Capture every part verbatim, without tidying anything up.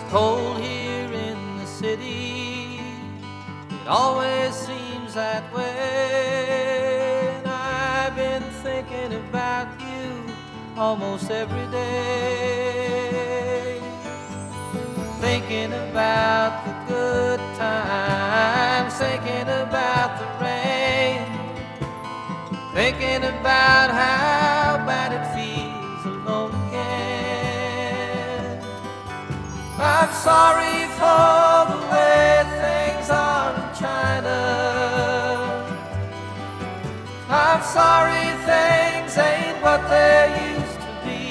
cold here in the city. It always seems that way. And I've been thinking about you almost every day. Thinking about the good times, thinking about the rain, thinking about how bad it feels alone again. I'm sorry for the way things are in China. I'm sorry things ain't what they used to be.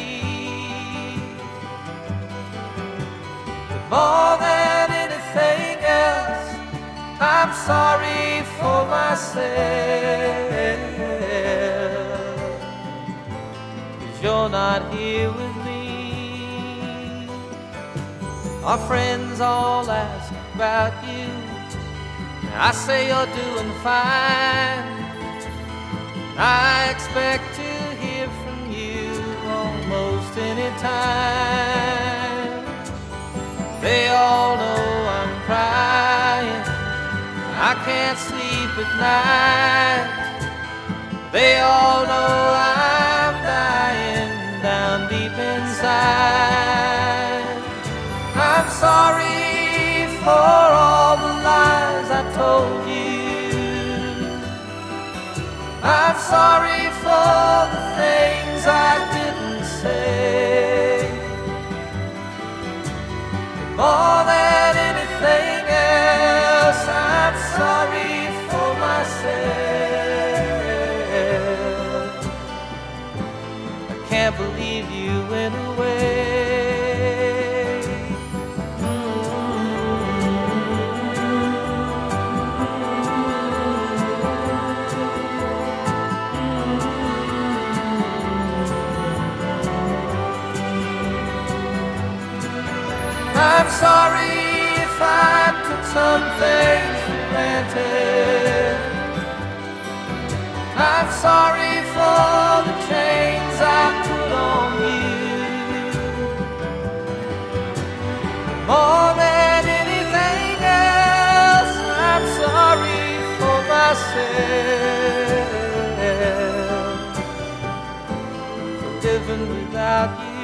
But more than anything else, I'm sorry for myself, 'cause you're not here with me. Our friends all ask about you. I say you're doing fine. I expect to hear from you almost any time. They all know I'm crying, I can't sleep at night. They all know I'm dying down deep inside. I'm sorry for all the lies I told you. I'm sorry for the things I didn't say. More than anything else, I'm sorry for myself. I can't believe you went away. I'm sorry if I took some things for granted. I'm sorry for the chains I put on you. More than anything else, I'm sorry for myself, for living without you.